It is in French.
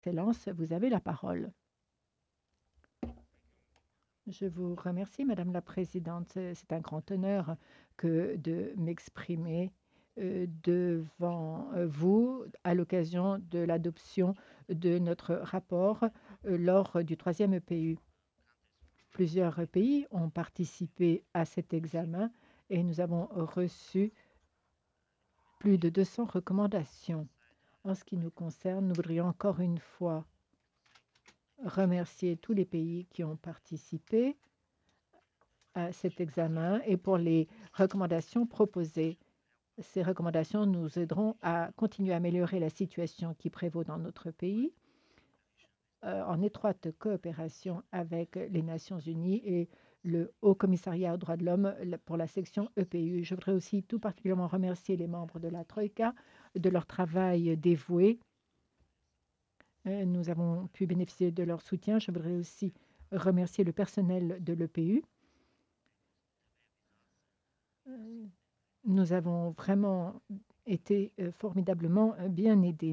Excellence, vous avez la parole. Je vous remercie, Madame la Présidente. C'est un grand honneur que de m'exprimer devant vous à l'occasion de l'adoption de notre rapport lors du troisième EPU. Plusieurs pays ont participé à cet examen et nous avons reçu plus de 200 recommandations. En ce qui nous concerne, nous voudrions encore une fois remercier tous les pays qui ont participé à cet examen et pour les recommandations proposées. Ces recommandations nous aideront à continuer à améliorer la situation qui prévaut dans notre pays en étroite coopération avec les Nations unies et le Haut Commissariat aux droits de l'homme pour la section EPU. Je voudrais aussi tout particulièrement remercier les membres de la Troïka de leur travail dévoué. Nous avons pu bénéficier de leur soutien. Je voudrais aussi remercier le personnel de l'EPU. Nous avons vraiment été formidablement bien aidés.